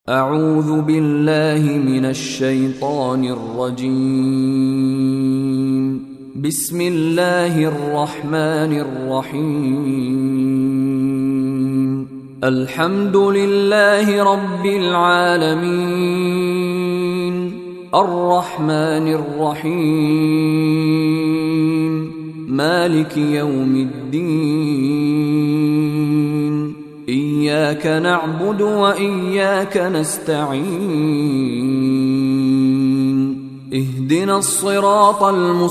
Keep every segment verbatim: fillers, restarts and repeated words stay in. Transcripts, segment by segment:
أعوذ بالله من الشيطان الرجيم. بسم الله الرحمن الرحيم. الحمد لله رب العالمين، الرحمن الرحيم، مالك يوم الدين، إياك نعبد وإياك نستعين، اهدنا الصراط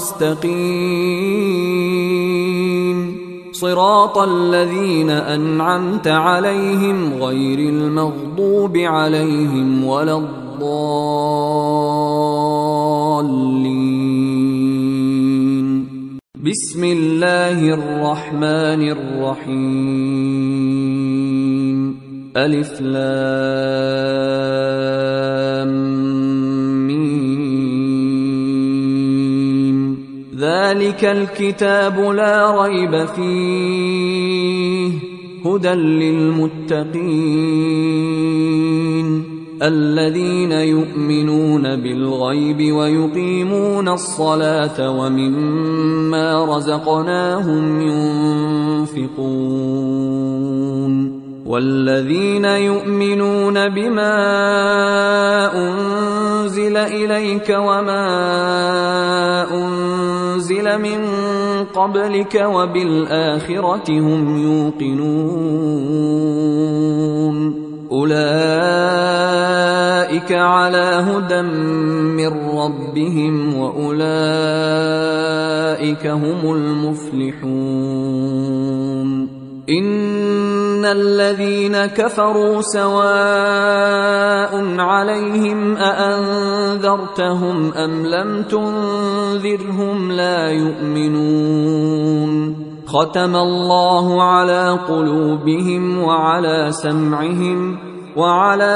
المستقيم، صراط الذين أنعمت عليهم غير المغضوب عليهم ولا الضالين. بسم الله الرحمن الرحيم. ألف لام ميم. ذلك الكتاب لا ريب فيه، هدى للمتقين الذين يؤمنون بالغيب ويقيمون الصلاة ومما رزقناهم ينفقون والذين يؤمنون بما أنزل إليك وما أنزل من قبلك وبالآخرة هم يوقنون أولئك على هدى من ربهم وأولئك هم المفلحون. إن الذين كفروا سواء عليهم أأنذرتهم أم لم تنذرهم لا يؤمنون. ختم الله على قلوبهم وعلى سمعهم وعلى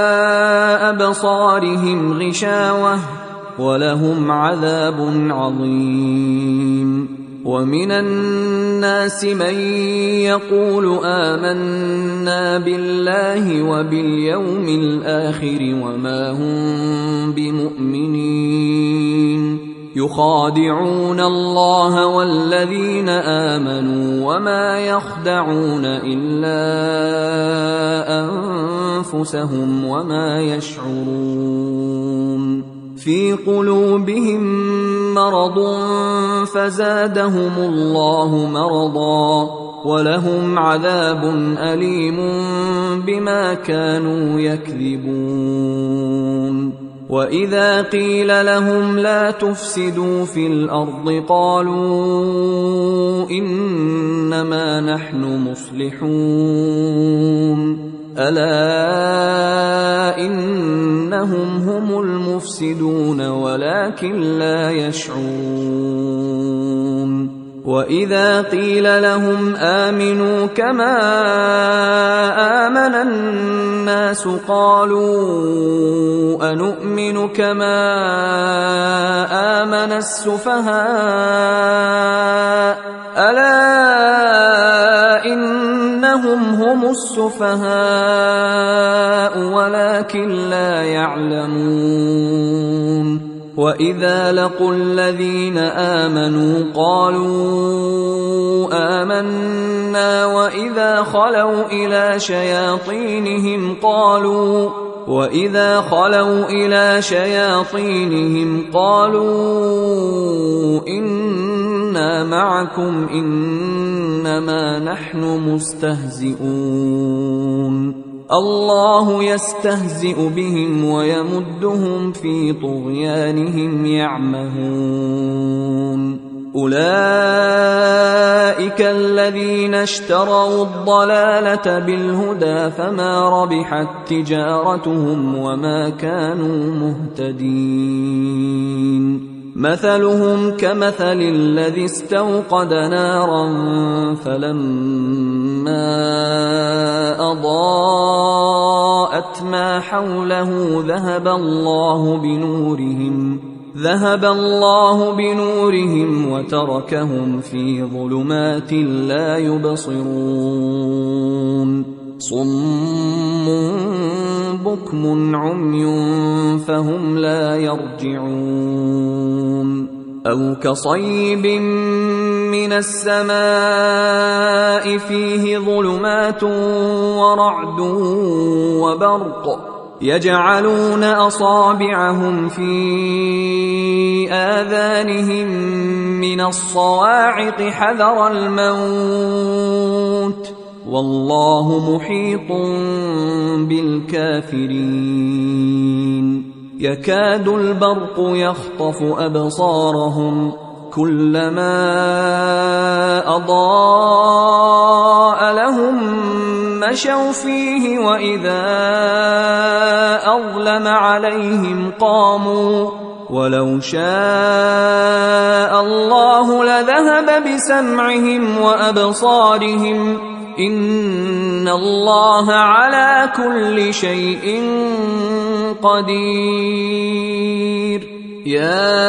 أبصارهم غشاوة ولهم عذاب عظيم. ومن الناس من يقول آمنا بالله وباليوم الآخر وما هم بمؤمنين، يخادعون الله والذين آمنوا وما يخدعون إلا أنفسهم وما يشعرون. في قلوبهم مرض فزادهم الله مرضا ولهم عذاب أليم بما كانوا يكذبون. وإذا قيل لهم لا تفسدوا في الأرض قالوا إنما نحن مصلحون. ألا إنهم هم المفسدون ولكن لا يشعرون. وإذا قيل لهم آمنوا كما آمن الناس قالوا أنؤمن كما آمن السفهاء. ألا إنهم هم السفهاء ولكن لا يعلمون. وإذا لقوا الذين آمنوا قالوا آمنا وإذا خلوا إلى شياطينهم قالوا وإذا خلوا إلى شياطينهم قالوا إنا معكم إنما نحن مستهزئون. الله يستهزئ بهم ويمدهم في طغيانهم يعمهون. أولئك الذين اشتروا الضلالة بالهدى فما ربحت تجارتهم وما كانوا مهتدين. مثلهم كمثل الذي استوقد نارا فلما أضاءت ما حوله ذهب الله بنورهم ذهب الله بنورهم وتركهم في ظلمات لا يبصرون. صم بكم عمي فهم لا يرجعون أو كصيب من السماء فيه ظلمات ورعد وبرق يجعلون أصابعهم في آذانهم من الصواعق حذر الموت والله محيط بالكافرين يكاد البرق يخطف أبصارهم كلما أضاء لهم مشوا فيه وإذا أظلم عليهم قاموا ولو شاء الله لذهب بسمعهم وأبصارهم إن الله على كل شيء قدير يا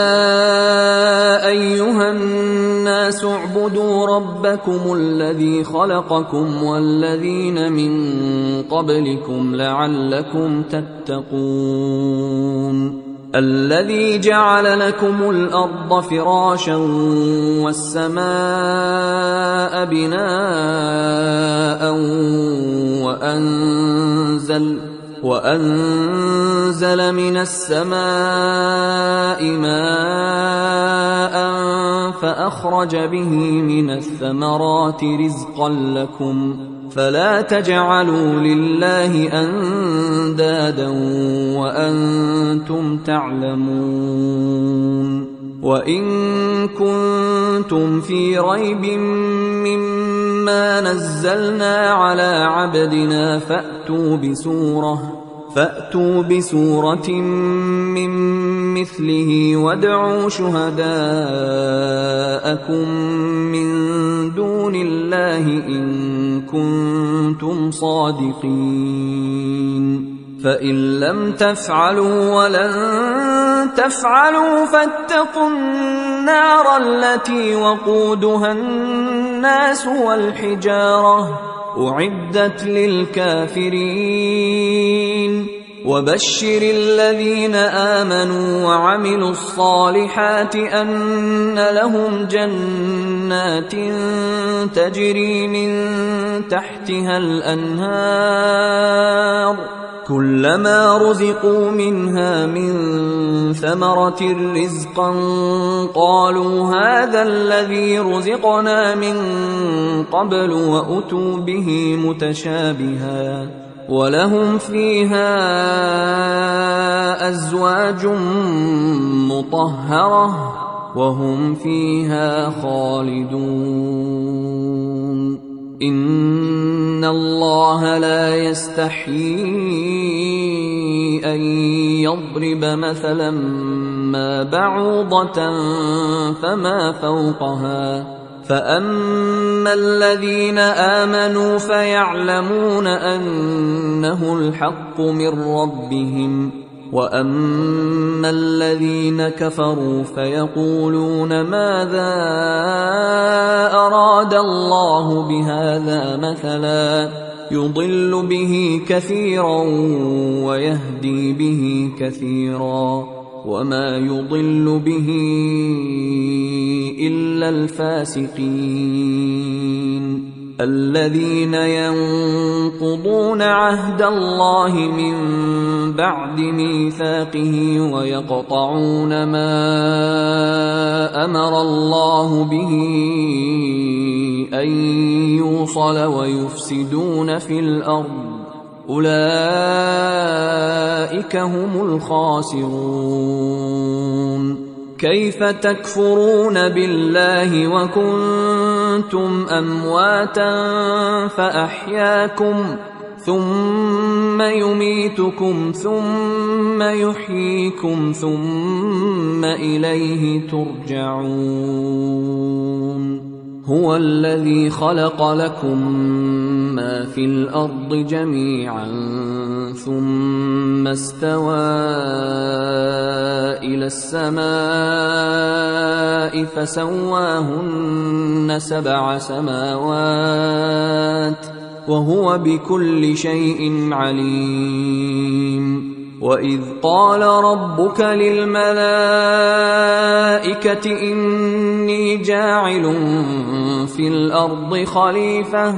أيها الناس اعبدوا ربكم الذي خلقكم والذين من قبلكم لعلكم تتقون الذي جعل لكم الأرض فراشا والسماء بناء وأنزل وأنزل من السماء ماء فأخرج به من الثمرات رزقا لكم فلا تجعلوا لله أندادا وأنتم تعلمون وإن كنتم في ريب مما نزلنا على عبدنا فأتوا بسورة فأتوا بسورة من مثله وادعوا شهداءكم من دون الله إن كنتم صادقين فإن لم تفعلوا ولن تفعلوا فاتقوا النار التي وقودها الناس والحجارة أعدت للكافرين وبشر الذين آمنوا وعملوا الصالحات أن لهم جنات تجري من تحتها الأنهار كلما رزقوا منها من ثمرة رزقا قالوا هذا الذي رزقنا من قبل وأتوا به متشابها ولهم فيها أزواج مطهرة وهم فيها خالدون إن الله لا يستحيي أن يضرب مثلا ما بعوضة فما فوقها فأما الذين آمنوا فيعلمون أنه الحق من ربهم وأما الذين كفروا فيقولون ماذا أراد الله بهذا مثلا يضل به كثيرا ويهدي به كثيرا وما يضل به إلا الفاسقين الذين ينقضون عهد الله من بعد ميثاقه ويقطعون ما أمر الله به أن يوصل ويفسدون في الأرض أولئك هم الخاسرون كيف تكفرون بالله وكنتم أمواتا فأحياكم ثم يميتكم ثم يحييكم ثم إليه ترجعون هو الذي خلق لكم ما في الأرض جميعا ثم استوى إلى السماء فسواهن سبع سماوات وهو بكل شيء عليم. وإذ قال ربك للملائكة إني جاعل في الأرض خليفة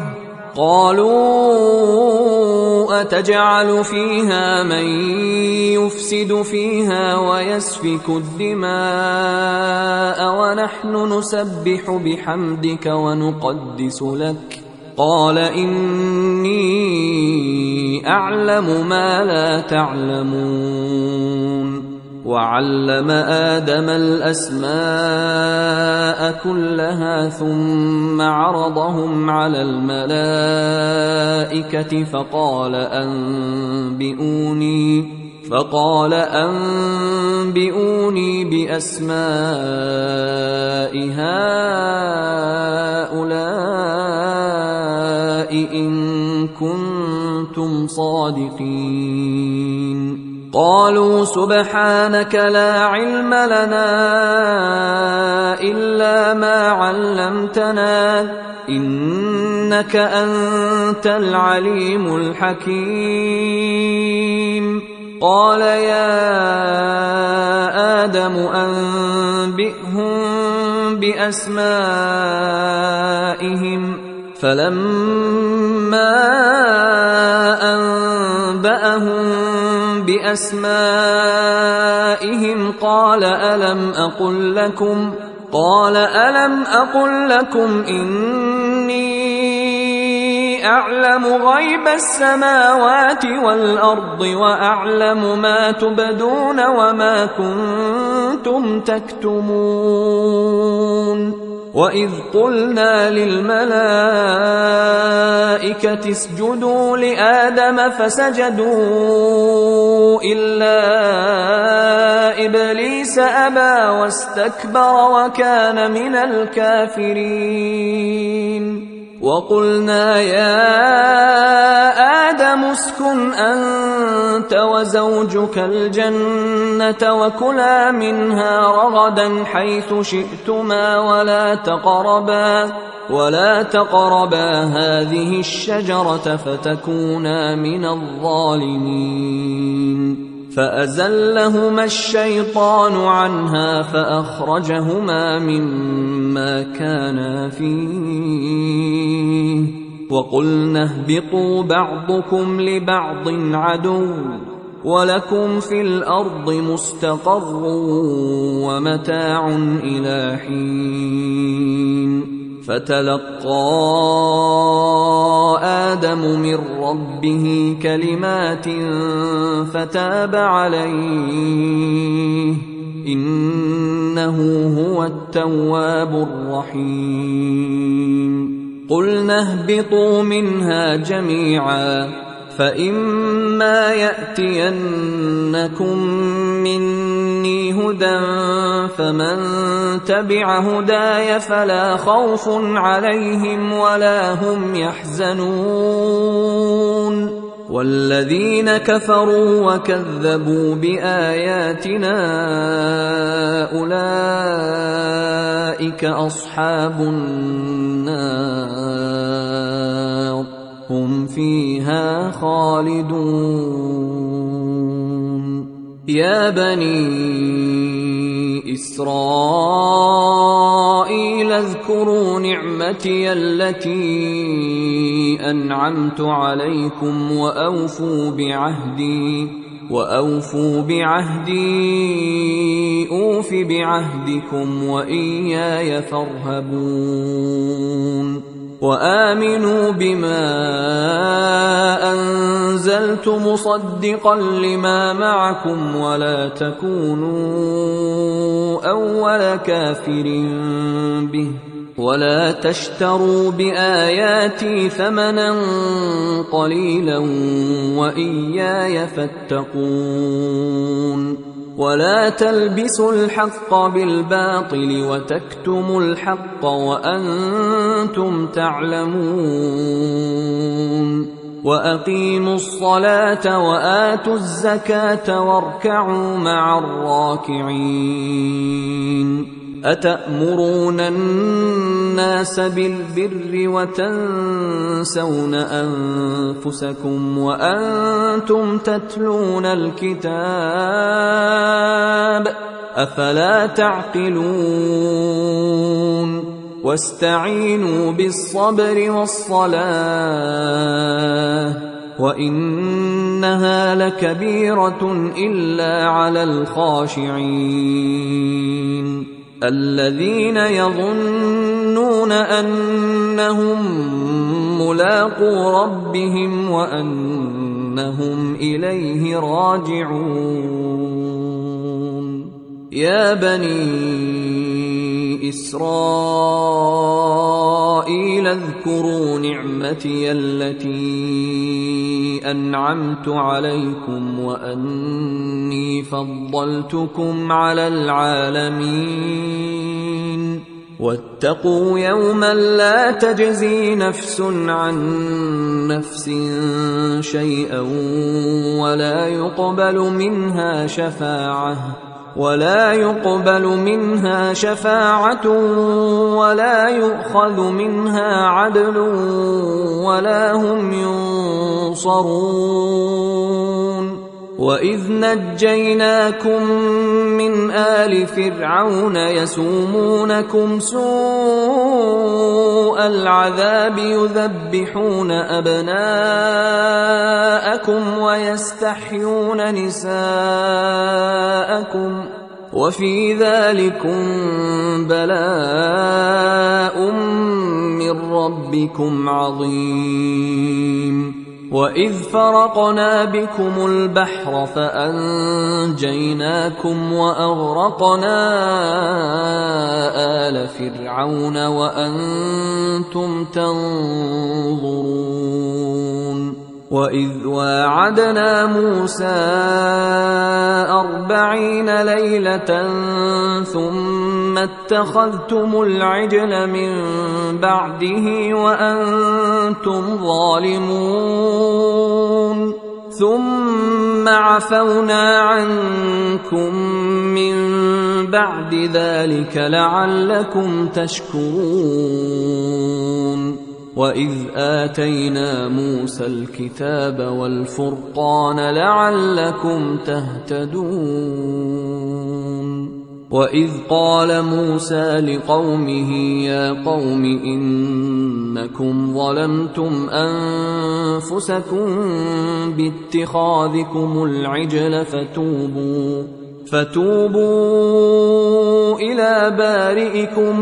قالوا أتجعل فيها من يفسد فيها ويسفك الدماء ونحن نسبح بحمدك ونقدس لك قال إني أعلم ما لا تعلمون. وعلم آدم الأسماء كلها ثم عرضهم على الملائكة فقال أنبئوني فقال أنبئوني بأسماء هؤلاء إن كنتم صادقين. قالوا سبحانك لا علم لنا إلا ما علمتنا إنك أنت العليم الحكيم. قال يا آدم أنبئهم بأسمائهم فلما أنبأهم بأسمائهم قال ألم أقل لكم قال ألم أقل لكم إني أعلم غيب السماوات والأرض وأعلم ما تبدون وما كنتم تكتمون. وإذ قلنا للملائكة اسجدوا لآدم فسجدوا إلا إبليس أبى واستكبر وكان من الكافرين. وقلنا يا آدم اسكن أنت وزوجك الجنة وكلا منها رغدا حيث شئتما ولا تقربا ولا تقربا هذه الشجرة فتكونا من الظالمين. فأزلهما الشيطان عنها فأخرجهما مما كانا فيه وقلنا اهبطوا بعضكم لبعض عدو ولكم في الأرض مستقر ومتاع إلى حين. فتلقى آدم من ربه كلمات فتاب عليه إنه هو التواب الرحيم. قلنا اهبطوا منها جميعا فإما يأتينكم مني هدى فمن تبع هداي فلا خوف عليهم ولا هم يحزنون. والذين كفروا وكذبوا بآياتنا أولئك أصحاب النار هم فيها خالدون. يا بني إسرائيل اذكروا نعمتي التي أنعمت عليكم وأوفوا بعهدي وأوفوا بعهدي أوف بعهدكم وإياي فارهبون. وآمنوا بما أنزلت مصدقا لما معكم ولا تكونوا أول كافر به ولا تشتروا بآياتي ثمنا قليلا وإياي فاتقون. ولا تلبسوا الحق بالباطل وتكتموا الحق وأنتم تعلمون. وأقيموا الصلاة وآتوا الزكاة واركعوا مع الراكعين أتأمرون الناس بالبر وتنسون أنفسكم وأنتم تتلون الكتاب أفلا تعقلون واستعينوا بالصبر والصلاة وإنها لكبيرة إلا على الخاشعين الذين يظنون أنهم ملاقو ربهم وأنهم إليه راجعون يا بني إسرائيل اذكروا نعمتي التي أنعمت عليكم وأني فضلتكم على العالمين واتقوا يوما لا تجزي نفس عن نفس شيئا ولا يقبل منها شفاعة ولا يقبل منها شفاعة ولا يؤخذ منها عدل ولا هم ينصرون وإذ نجيناكم من آل فرعون يسومونكم سوء العذاب يذبحون أبناءكم ويستحيون نساءكم وفي ذلكم بلاء من ربكم عظيم وإذ فرقنا بكم البحر فأنجيناكم وأغرقنا آل فرعون وأنتم تنظرون وإذ واعدنا موسى أربعين ليلة ثم اتخذتم العجل من بعده وأنتم ظالمون ثم عفونا عنكم من بعد ذلك لعلكم تشكرون وإذ آتينا موسى الكتاب والفرقان لعلكم تهتدون وإذ قال موسى لقومه يا قوم إنكم ظلمتم أنفسكم باتخاذكم العجل فتوبوا فتوبوا إلى بارئكم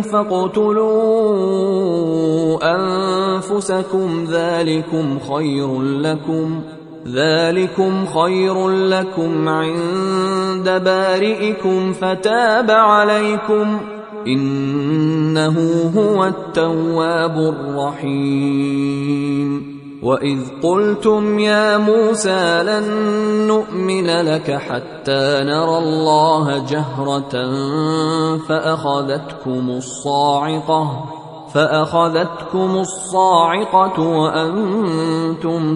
فاقتلوا أنفسكم ذلكم خير لكم ذلكم خير لكم عند بارئكم فتاب عليكم إنه هو التواب الرحيم وإذ قلتم يا موسى لن نؤمن لك حتى نرى الله جهرة فأخذتكم الصاعقة فأخذتكم الصاعقة وأنتم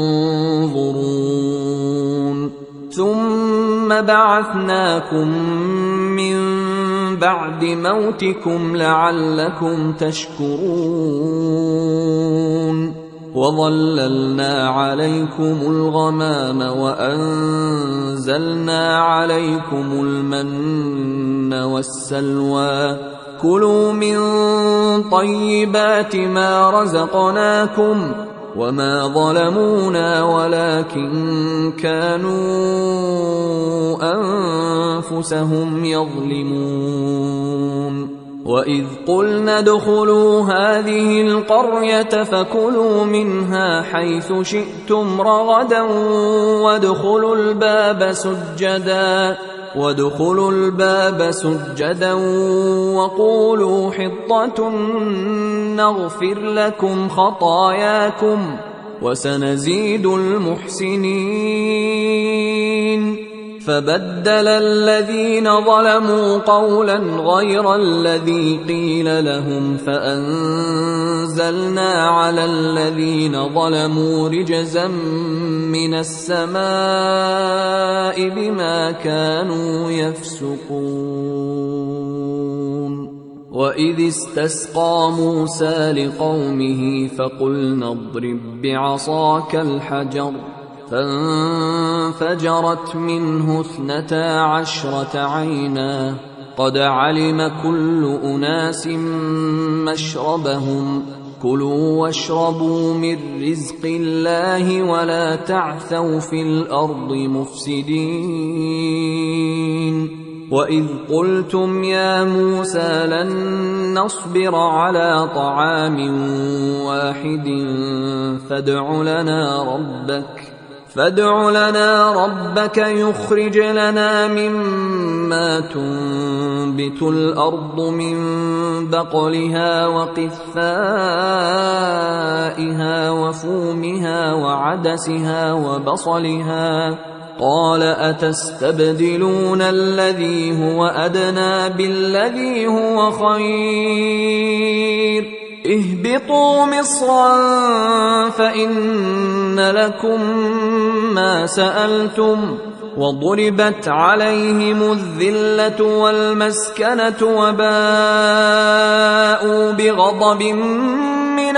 تنظرون ثم بعثناكم من بعد موتكم لعلكم تشكرون وظللنا عليكم الغمام وأنزلنا عليكم المن والسلوى كلوا من طيبات ما رزقناكم وما ظلمونا ولكن كانوا أنفسهم يظلمون وإذ قلنا ادخلوا هذه القرية فكلوا منها حيث شئتم رغدا وادخلوا الباب سجدا وادخلوا الباب سجدا وقولوا حطة نغفر لكم خطاياكم وسنزيد المحسنين فبدل الذين ظلموا قولا غير الذي قيل لهم فأنزلنا على الذين ظلموا رجزا من السماء بما كانوا يفسقون وإذ استسقى موسى لقومه فقلنا اضرب بعصاك الحجر فانفجرت منه اثنتا عشرة عينا قد علم كل أناس مشربهم كلوا واشربوا من رزق الله ولا تعثوا في الأرض مفسدين وإذ قلتم يا موسى لن نصبر على طعام واحد فادع لنا ربك فادع لنا ربك يخرج لنا مما تنبت الأرض من بقلها وقثائها وفومها وعدسها وبصلها قال أتستبدلون الذي هو أدنى بالذي هو خير اهبطوا مصرا فإن لكم ما سألتم وضربت عليهم الذلة والمسكنة وباءوا بغضب من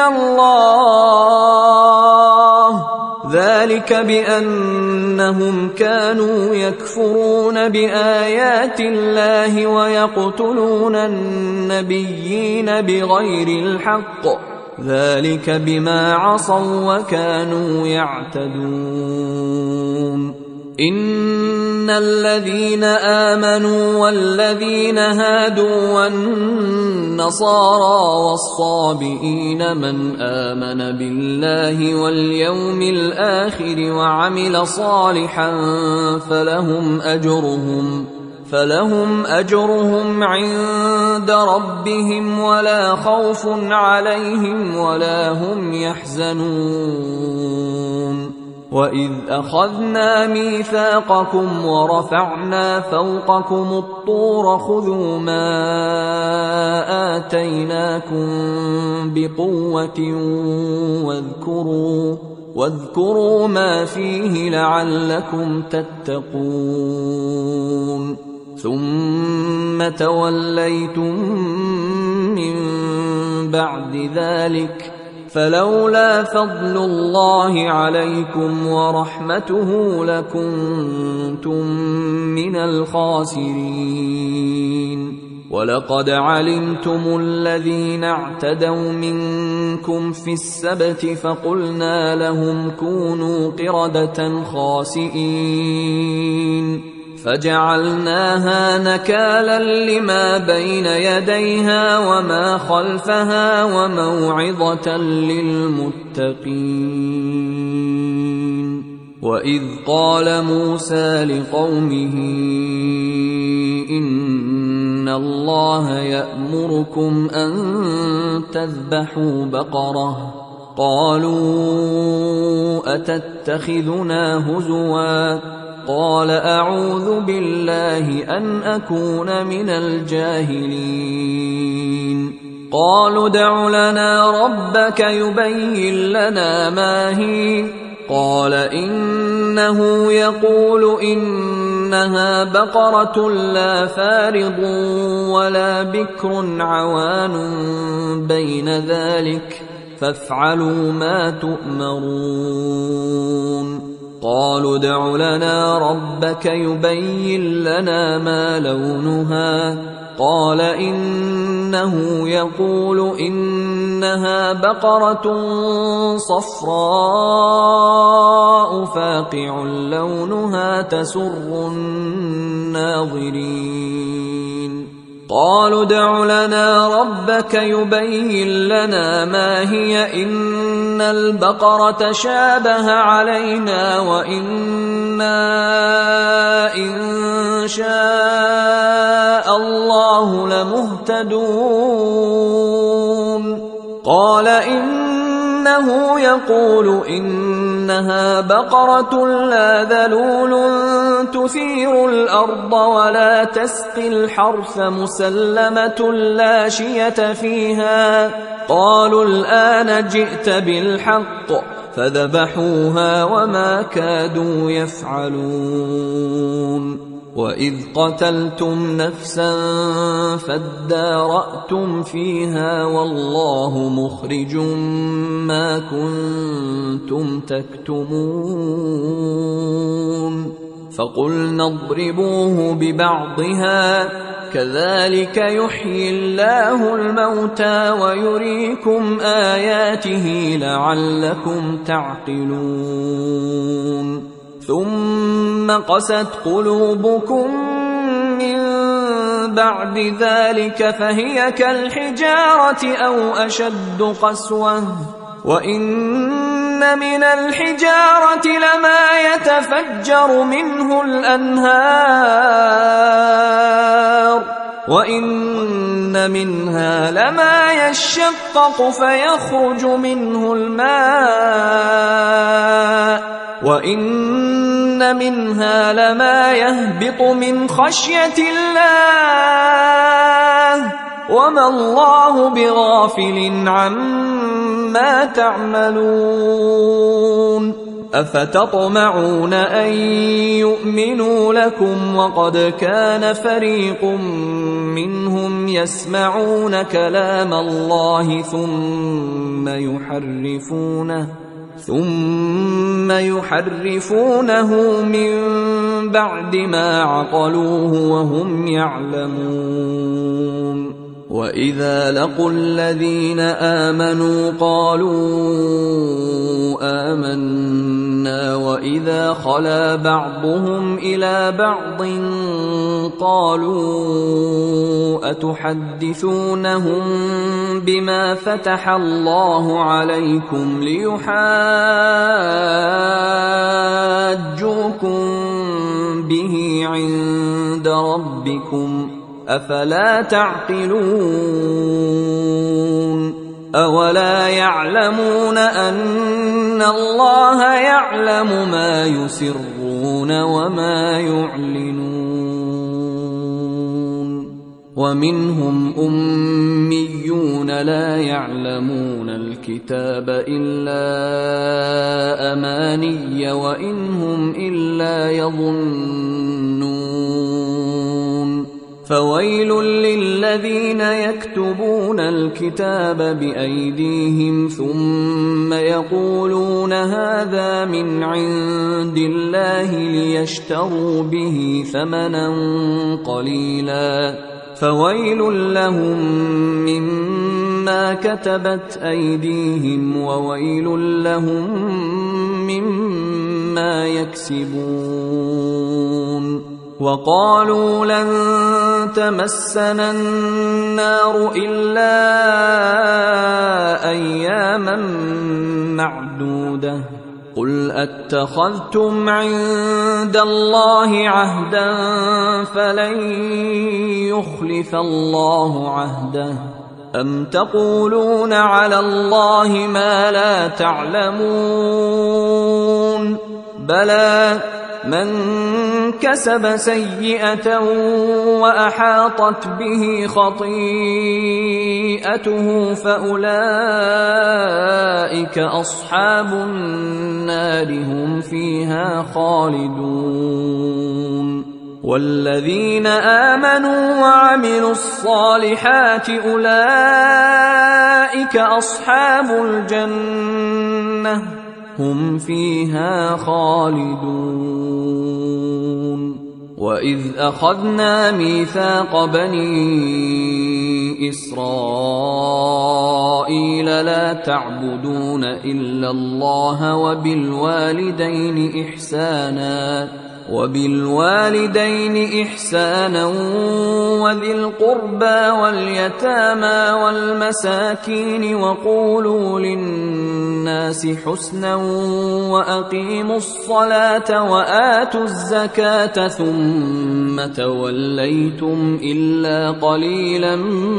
الله ذلك بأنهم كانوا يكفرون بآيات الله ويقتلون النبيين بغير الحق ذلك بما عصوا وكانوا يعتدون إن الذين آمنوا والذين هادوا والنصارى والصابئين من آمن بالله واليوم الآخر وعمل صالحا فلهم أجرهم فلهم أجرهم عند ربهم ولا خوف عليهم ولا هم يحزنون وإذ أخذنا ميثاقكم ورفعنا فوقكم الطور خذوا ما آتيناكم بقوة واذكروا واذكروا ما فيه لعلكم تتقون ثم توليتم من بعد ذلك فلولا فضل الله عليكم ورحمته لكنتم من الخاسرين ولقد علمتم الذين اعتدوا منكم في السبت فقلنا لهم كونوا قردة خاسئين فجعلناها نكالا لما بين يديها وما خلفها وموعظة للمتقين وإذ قال موسى لقومه إن الله يأمركم أن تذبحوا بقرة قالوا أتتخذنا هزوا قال أعوذ بالله أن أكون من الجاهلين قالوا ادع لنا ربك يبين لنا ما هي قال إنه يقول إنها بقرة لا فارض ولا بكر عوان بين ذلك فافعلوا ما تؤمرون قالوا ادع لنا ربك يبين لنا ما لونها قال إنه يقول إنها بقرة صفراء فاقع لونها تسر الناظرين قالوا ادع لنا ربك يبين لنا ما هي إن البقرة شابه علينا وإنا إن شاء الله لمهتدون قال إنه يقول إنها بقرة لا ذلول تثير الأرض ولا تسقي الحرث مسلمة لا شية فيها. قالوا الآن جئت بالحق فذبحوها وما كادوا يفعلون. وإذ قتلتم نفسا فادارأتم فيها والله مخرج ما كنتم تكتمون. فقلنا اضربوه ببعضها كذلك يحيي الله الموتى ويريكم آياته لعلكم تعقلون. ثم قست قلوبكم من بعد ذلك فهي كالحجارة أو أشد قسوة. وإن من الحجارة لما يتفجر منه الأنهار وإن منها لما يشقق فيخرج منه الماء وإن منها لما يهبط من خشية الله وما الله بغافل عما تعملون. أفتطمعون أن يؤمنوا لكم وقد كان فريق منهم يسمعون كلام الله ثم يحرفونه ثم يحرفونه من بعد ما عقلوه وهم يعلمون. وإذا لقوا الذين آمنوا قالوا آمنا وإذا خلا بعضهم إلى بعض قالوا أتحدثونهم بما فتح الله عليكم ليحاجوكم به عند ربكم أفلا تعقلون. أولا يعلمون أن الله يعلم ما يسرون وما يعلنون. ومنهم أميون لا يعلمون الكتاب إلا أماني وإنهم إلا يظنون. فويل للذين يكتبون الكتاب بأيديهم ثم يقولون هذا من عند الله ليشتروا به ثمنا قليلا فويل لهم مما كتبت أيديهم وويل لهم مما يكسبون. وقالوا لن تمسنا النار إلا أياما معدودة قل أتخذتم عند الله عهدا فلن يخلف الله عهده أم تقولون على الله ما لا تعلمون. بلى من كسب سيئة وأحاطت به خطيئته فأولئك أصحاب النار هم فيها خالدون. والذين آمنوا وعملوا الصالحات أولئك أصحاب الجنة هم فيها خالدون. وإذ أخذنا ميثاق بني إسرائيل لا تعبدون إلا الله وبالوالدين إحسانا وبالوالدين إحسانا وذي القربى واليتامى والمساكين وقولوا للناس حسنا وأقيموا الصلاة وآتوا الزكاة ثم توليتم إلا قليلا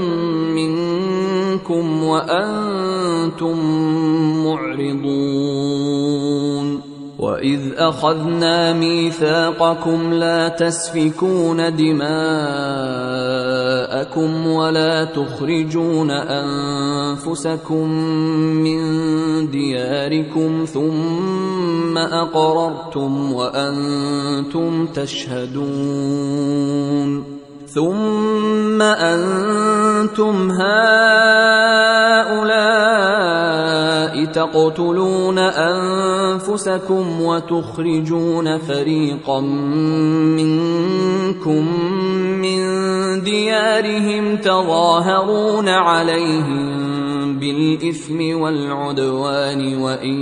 منكم وأنتم معرضون. وإذ أخذنا ميثاقكم لا تسفكون دماءكم ولا تخرجون أنفسكم من دياركم ثم أقررتم وأنتم تشهدون ثم أنتم هؤلاء تقتلون أنفسكم وتخرجون فريقا منكم من ديارهم تظاهرون عليهم بالإثم والعدوان وإن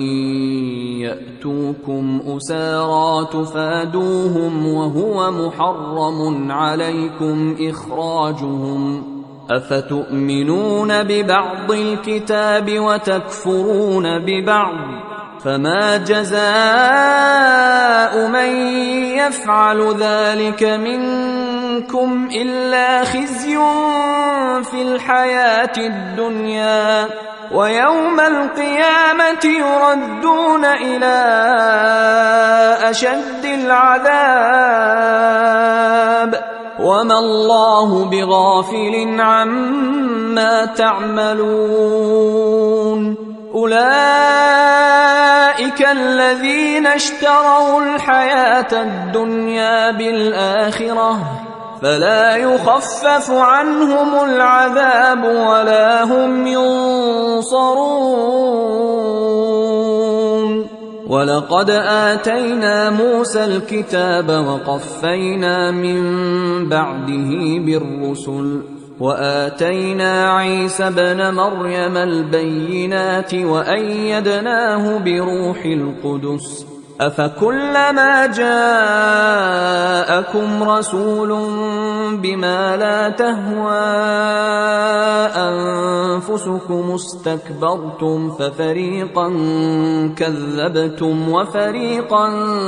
يأتوكم أسارى تفادوهم وهو محرم عليكم إخراجهم أفتؤمنون ببعض الكتاب وتكفرون ببعض فما جزاء من يفعل ذلك منكم إلا خزي في الحياة الدنيا ويوم القيامة يردون إلى أشد العذاب وما الله بغافل عما تعملون أولئك الذين اشتروا الحياة الدنيا بالآخرة فلا يخفف عنهم العذاب ولا هم ينصرون ولقد آتينا موسى الكتاب وقفينا من بعده بالرسل وآتينا عيسى ابن مريم البينات وأيدناه بروح القدس أفكلما جاءكم رسول بما لا تهوى أنفسكم استكبرتم ففريقا كذبتم وفريقا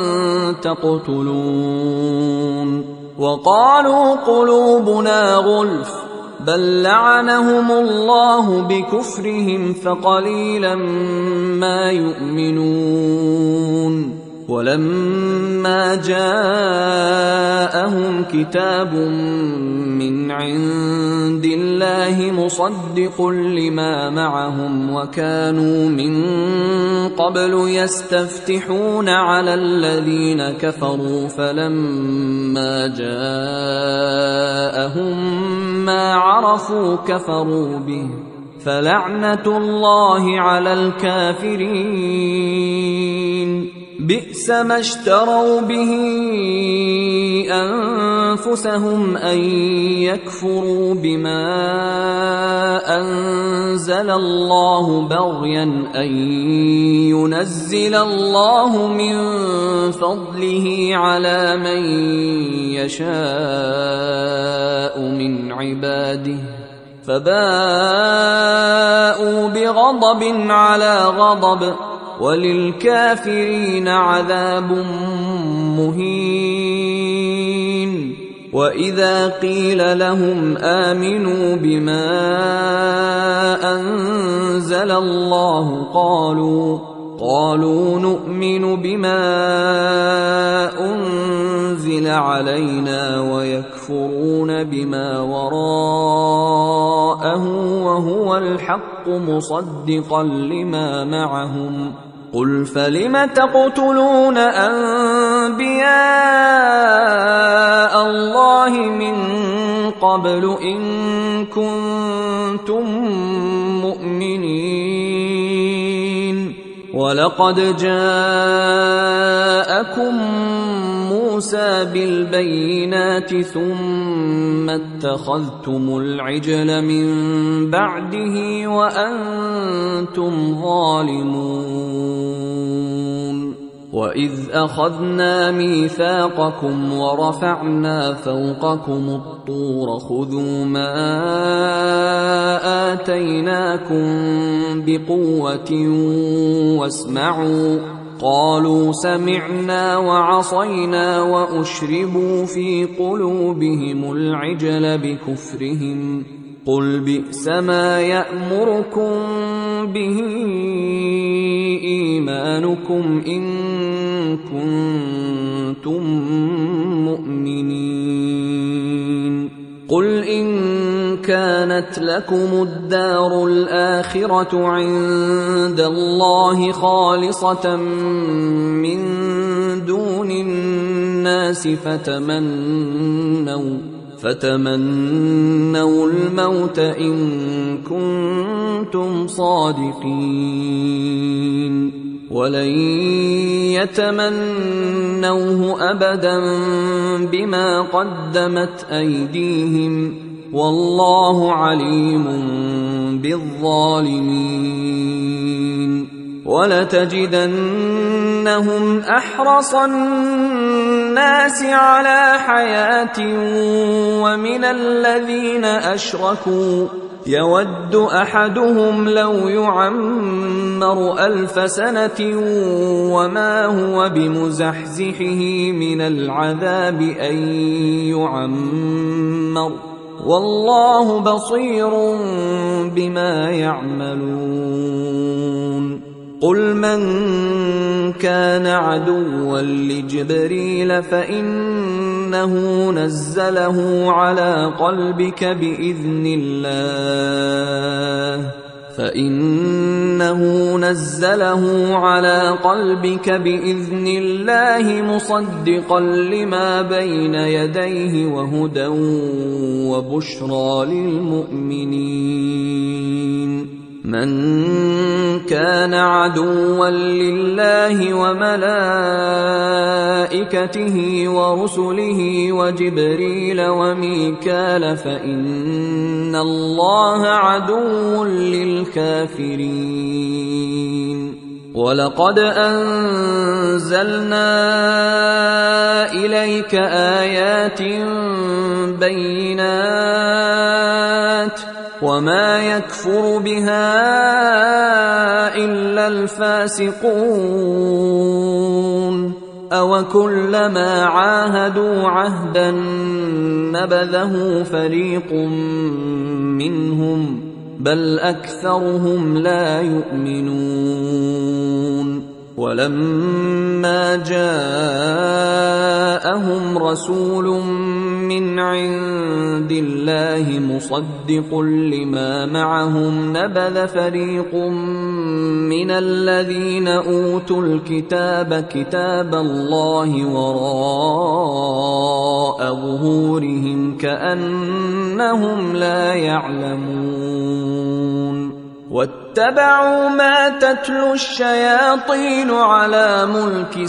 تقتلون وقالوا قلوبنا غلف بل لعنهم الله بكفرهم فقليلا ما يؤمنون ولما جاءهم كتاب من عند الله مصدق لما معهم وكانوا من قبل يستفتحون على الذين كفروا فلما جاءهم ما عرفوا كفروا به فلعنة الله على الكافرين بئس ما اشتروا به أنفسهم أن يكفروا بما أنزل الله بغيا أن ينزل الله من فضله على من يشاء من عباده فباءوا بغضب على غضب وللكافرين عذاب مهين وإذا قيل لهم آمنوا بما أنزل الله قالوا قالوا نؤمن بما أنزل علينا ويكفرون بما وراءه وهو الحق مصدقا لما معهم قل فلم تقتلون أنبياء الله من قبل إن كنتم مؤمنين ولقد جاءكم موسى بالبينات ثم اتخذتم العجل من بعده وأنتم ظالمون وإذ أخذنا ميثاقكم ورفعنا فوقكم الطور خذوا ما آتيناكم بقوة واسمعوا قالوا سمعنا وعصينا وأشربوا في قلوبهم العجل بكفرهم قل بئس ما يأمركم به إيمانكم إن كنتم مؤمنين. قل إن كانت لكم الدار الآخرة عند الله خالصة من دون الناس فتمنوا فتمنوا الموت إن كنتم صادقين ولن يتمنوه أبدا بما قدمت أيديهم والله عليم بالظالمين. ولتجدنهم أحرص الناس على حياة ومن الذين أشركوا يود أحدهم لو يعمر ألف سنة وما هو بمزحزحه من العذاب أن يعمر والله بصير بما يعملون. قل من كان عدوا لجبريل فإنه نزله على قلبك بإذن الله فإنه نزله على قلبك بإذن الله مصدقا لما بين يديه وهدى وبشرى للمؤمنين. من كان عدوا لله وملائكته ورسله وجبريل وميكال فإن الله عدو للكافرين. ولقد أنزلنا إليك آيات بينات وما يكفر بها إلا الفاسقون. أوكلما عاهدوا عهدا نبذه فريق منهم بل أكثرهم لا يؤمنون. ولما جاءهم رسول من عند الله مصدق لما معهم نبذ فريق من الذين أوتوا الكتاب كتاب الله وراء ظهورهم كأنهم لا يعلمون. واتبعوا ما تتلو الشياطين على ملك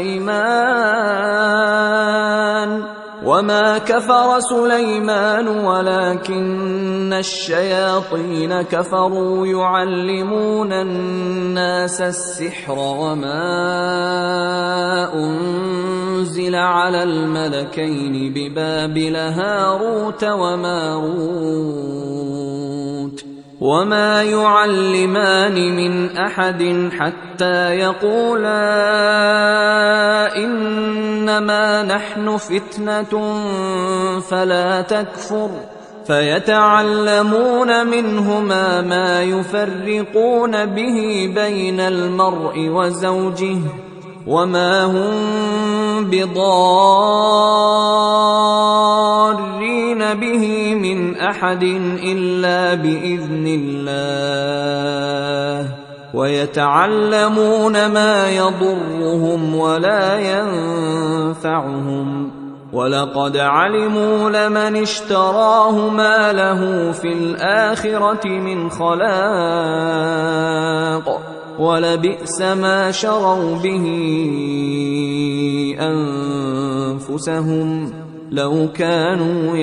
سليمان وما كفر سليمان ولكن الشياطين كفروا يعلمون الناس السحر وما أنزل على الملكين ببابل هاروت وماروت وما يعلمان من أحد حتى يقولا إنما نحن فتنة فلا تكفر فيتعلمون منهما ما يفرقون به بين المرء وزوجه وما هم بضارين به من أحد إلا بإذن الله ويتعلمون ما يضرهم ولا ينفعهم ولقد علموا لمن اشتراه ما له في الآخرة من خلاق ولبئس ما شروا به أنفسهم لو كانوا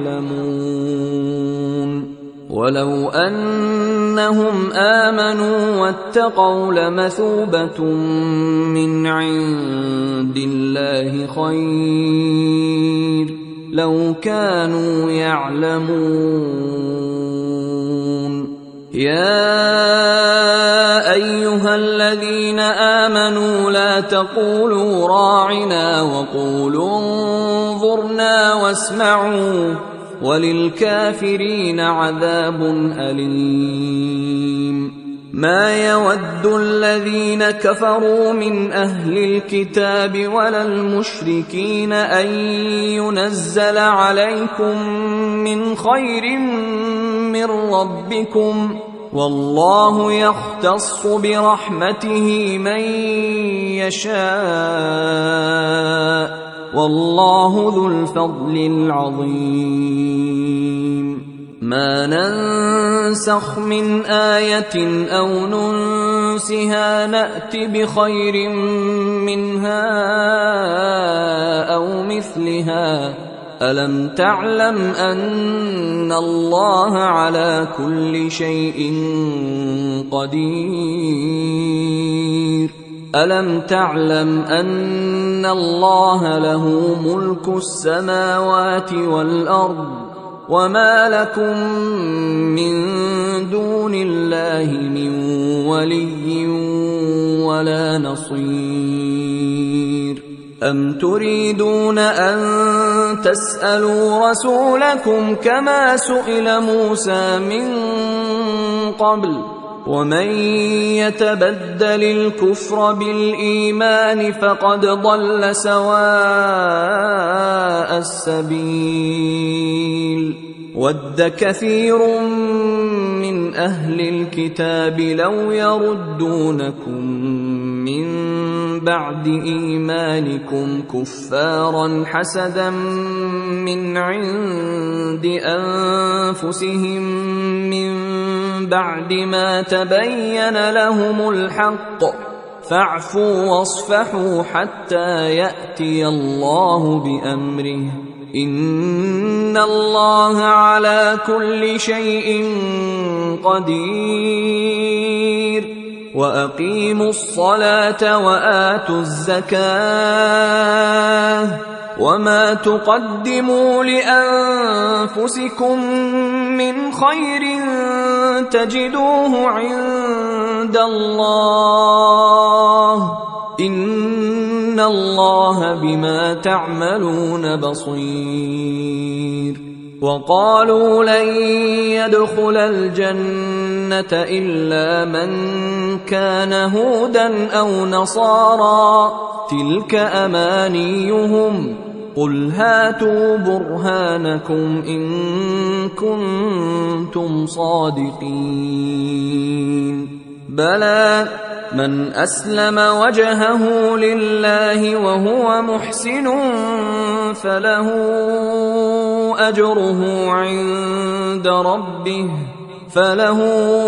يعلمون. ولو أنهم آمنوا واتقوا لمثوبة من عند الله خير لو كانوا يعلمون. يا أيها الذين آمنوا لا تقولوا راعنا وقولوا انظرنا واسمعوا وللكافرين عذاب أليم. ما يود الذين كفروا من أهل الكتاب ولا المشركين أن ينزل عليكم من خير من ربكم، والله يختص برحمته من يشاء، والله ذو الفضل العظيم. ما ننسخ من آية أو ننسها نأت بخير منها أو مثلها. ألم تعلم أن الله على كل شيء قدير؟ ألم تعلم أن الله له ملك السماوات والأرض، وما لكم من دون الله من ولي ولا نصير؟ أم تريدون أن تسألوا رسولكم كما سئل موسى من قبل؟ ومن يتبدل الكفر بالإيمان فقد ضل سواء السبيل. ود كثير من أهل الكتاب لو يردونكم من بعد إيمانكم كفارا حسدا من عند أنفسهم من بعد ما تبين لهم الحق، فاعفوا واصفحوا حتى يأتي الله بأمره، إن الله على كل شيء قدير. وأقيموا الصلاة وآتوا الزكاة، وما تقدموا لأنفسكم من خير تجدوه عند الله، إن الله بما تعملون بصير. وقالوا لن يدخل الجنة إلا من كان هودا أو نصارى، تلك أمانيهم، قل هاتوا برهانكم إن كنتم صادقين. بلى من أسلم وجهه لله وهو محسن فله أجره عند ربه فله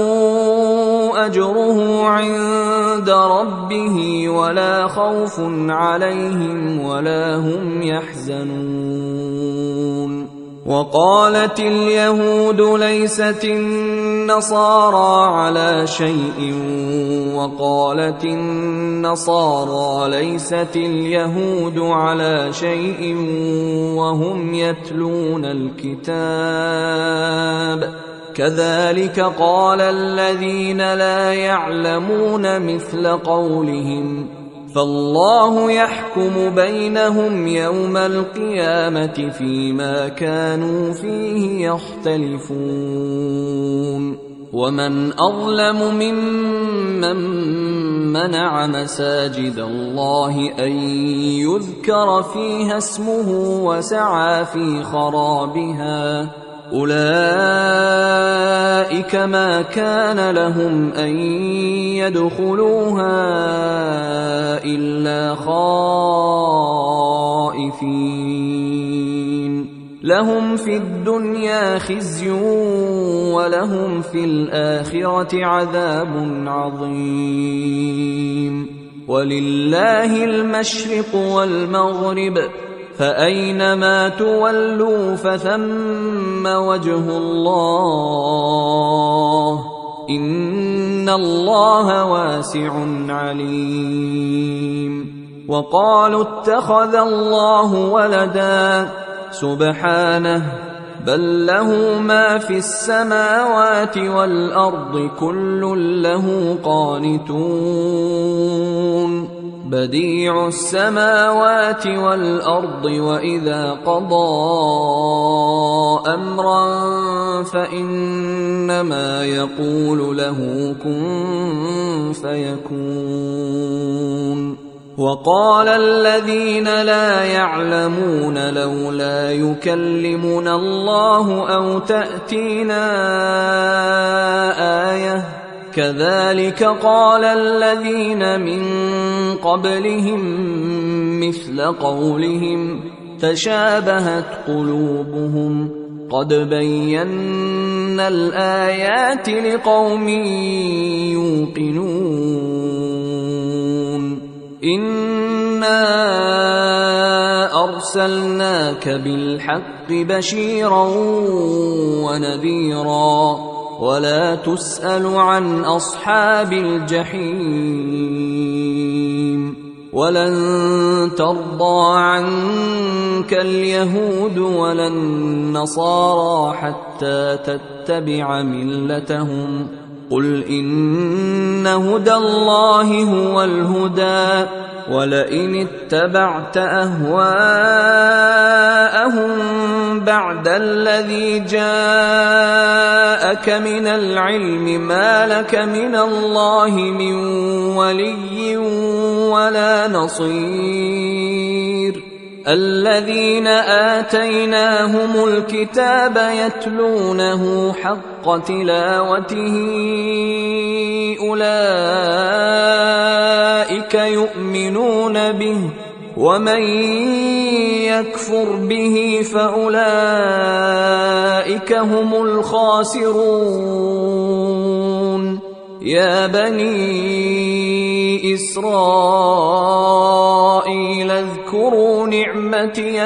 أجره عند ربه ولا خوف عليهم ولا هم يحزنون. وقالت اليهود ليست النصارى على شيء، وقالت النصارى ليست اليهود على شيء وهم يتلون الكتاب، كذلك قال الذين لا يعلمون مثل قولهم، فالله يحكم بينهم يوم القيامة فيما كانوا فيه يختلفون. ومن أظلم ممن منع مساجد الله أن يذكر فيها اسمه وسعى في خرابها، أولئك ما كان لهم أن يدخلوها إلا خائفين، لهم في الدنيا خزي ولهم في الآخرة عذاب عظيم. ولله المشرق والمغرب، فأينما تولوا فثم وجه الله، إن الله واسع عليم. وقالوا اتخذ الله ولدا، سبحانه، بل له ما في السماوات والأرض كل له قانتون. بديع السماوات والأرض وإذا قضى أمرا فإنما يقول له كن فيكون. وقال الذين لا يعلمون لولا يكلمنا الله أو تأتينا آية كذلك قال الذين من قبلهم مثل قولهم تشابهت قلوبهم قد بينا الآيات لقوم يوقنون. إنا أرسلناك بالحق بشيرا ونذيرا ولا تسأل عن أصحاب الجحيم. ولن ترضى عنك اليهود ولا النصارى حتى تتبع ملتهم قل إن هدى الله هو الهدى ولئن اتبعت أهواءهم بعد الذي جاءك من العلم ما لك من الله من ولي ولا نصير. الذين آتيناهم الكتاب يتلونه حق تلاوته أولئك يؤمنون به ومن يكفر به فأولئك هم الخاسرون. يا بني إسرائيل اذكروا نعمتي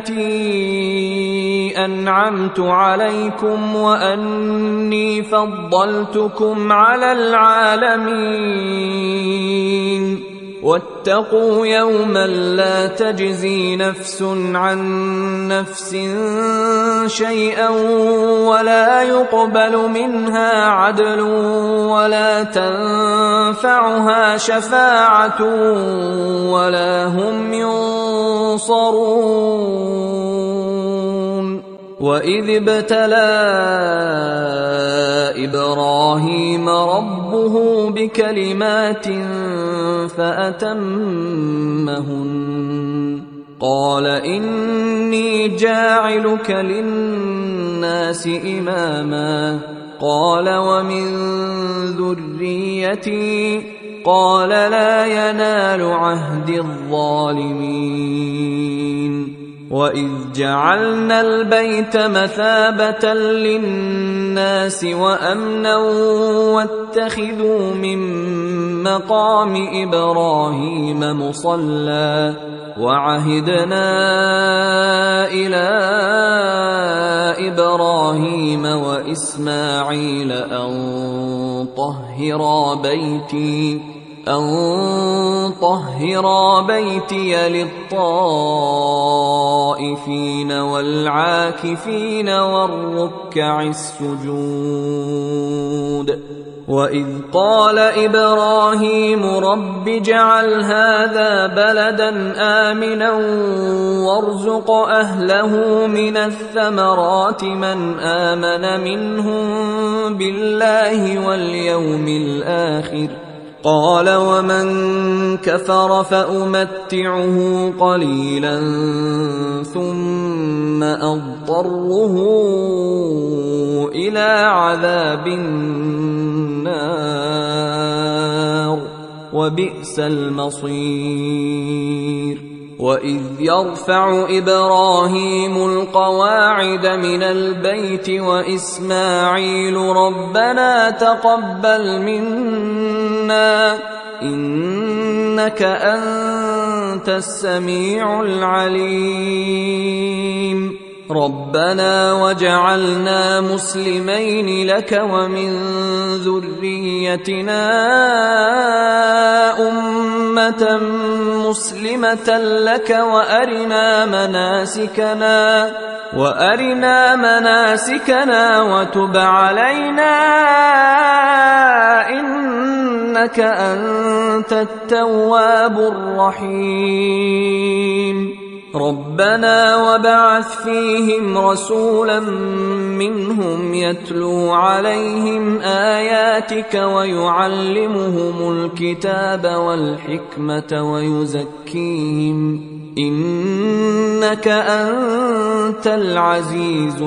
التي أنعمت عليكم وأني فضلتكم على العالمين. واتقوا يوما لا تجزي نفس عن نفس شيئا ولا يقبل منها عدل ولا تنفعها شفاعة ولا هم ينصرون. وإذ ابتلى إبراهيم ربه بكلمات فأتمهن قال إني جاعلك للناس إماما قال ومن ذريتي قال لا ينال عهد الظالمين. وإذ جعلنا البيت مثابة للناس وأمنا واتخذوا من مقام إبراهيم مصلى وعهدنا إلى إبراهيم وإسماعيل أن طهرا بيتي أن طهرا بيتي للطائفين والعاكفين والركع السجود. وإذ قال إبراهيم رب اجعل هذا بلدا آمنا وارزق أهله من الثمرات من آمن منهم بالله واليوم الآخر قال ومن كفر فأمتعه قليلا ثم أضطره إلى عذاب النار وبئس المصير. وإذ يرفع إبراهيم القواعد من البيت وإسماعيل ربنا تقبل منا إنك أنت السميع العليم. ربنا وجعلنا مسلمين لك ومن ذريتنا أمة مسلمة لك وأرنا مناسكنا وأرنا مناسكنا وتب علينا إنك إنك أنت التواب الرحيم ربنا وابعث فيهم رسولا منهم يتلو عليهم آياتك ويعلمهم الكتاب والحكمة ويزكيهم إنك أنت العزيز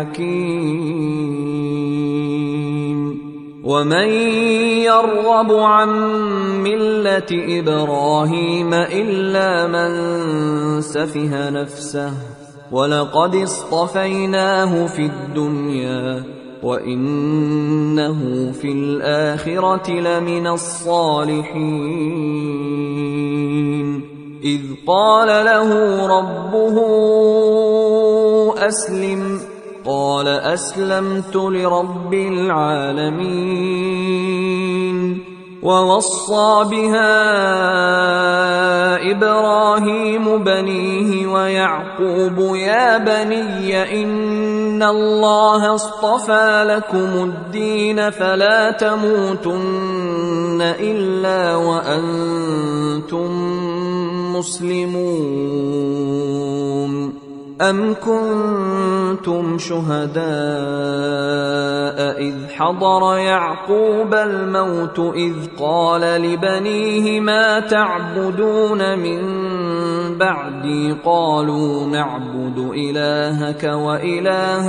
الحكيم ومن يرغب عن ملة إبراهيم إلا من سفه نفسه ولقد اصطفيناه في الدنيا وإنه في الآخرة لمن الصالحين إذ قال له ربه أسلم قال أسلمت لرب العالمين ووصى بها إبراهيم بنيه ويعقوب يا بني إن الله اصطفى لكم الدين فلا تموتن إلا وأنتم مسلمون أم كنتم شهداء إذ حضر يعقوب الموت إذ قال لبنيه ما تعبدون من بعدي قالوا نعبد إلهك وإله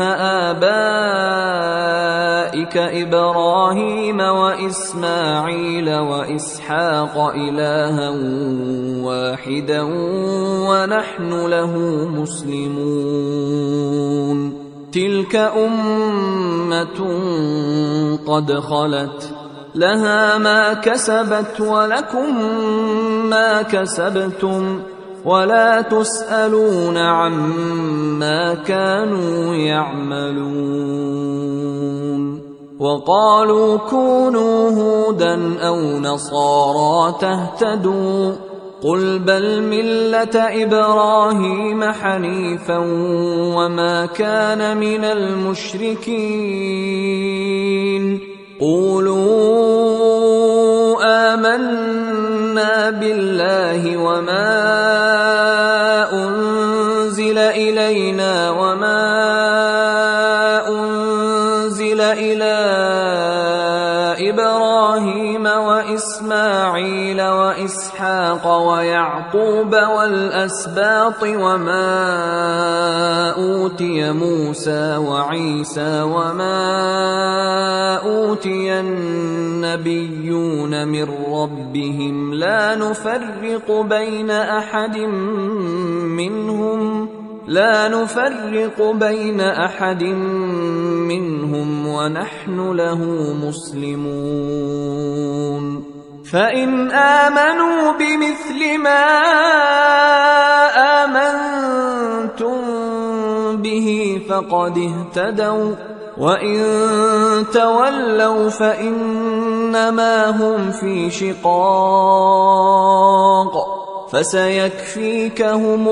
آبائك إبراهيم وإسماعيل وإسحاق إلها واحدا ونحن له مسلمون تلك أمة قد خلت لها ما كسبت ولكم ما كسبتم ولا تسألون عما كانوا يعملون وقالوا كونوا هودا أو نصارى تهتدوا قل بل ملة إبراهيم حنيفا وما كان من المشركين قولوا آمنا بالله وما أنزل إلينا وما أنزل إلى إبراهيم وإسماعيل وإسحاق ويعقوب والأسباط وما أوتي موسى وعيسى وما أوتي النبيون من ربهم لا نفرق بين أحد منهم لا نفرق بين أحد منهم ونحن له مسلمون فإن آمنوا بمثل ما آمنتم به فقد اهتدوا وإن تولوا فإنما هم في شقاق فسيكفيكهم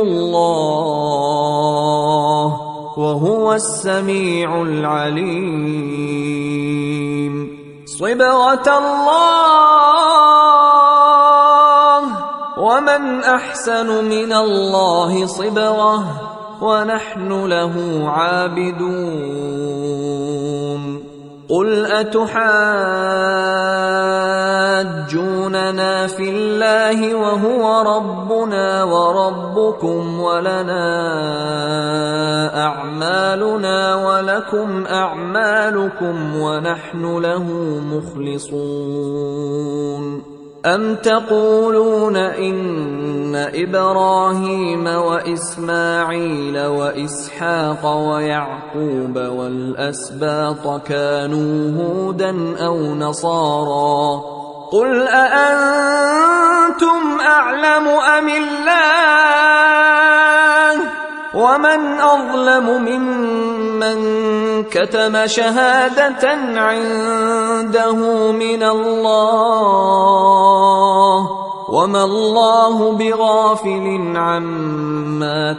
الله وهو السميع العليم صبغة الله ومن أحسن من الله صبغة ونحن له عابدون قل أتحاجوننا في الله وهو ربنا وربكم ولنا أعمالنا ولكم أعمالكم ونحن له مخلصون أم تقولون إن إبراهيم وإسماعيل وإسحاق ويعقوب والأسباط كانوا هودا أو نصارى قل أأنتم أعلم أم الله ومن أظلم ممن كتم شهادة عنده من الله وما الله بغافل عما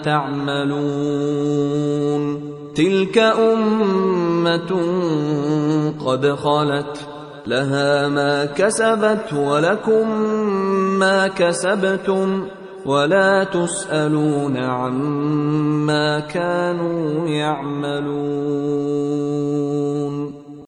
تعملون تلك أمة قد خلت لها ما كسبت ولكم ما كسبتم ولا تسألون عما كانوا يعملون.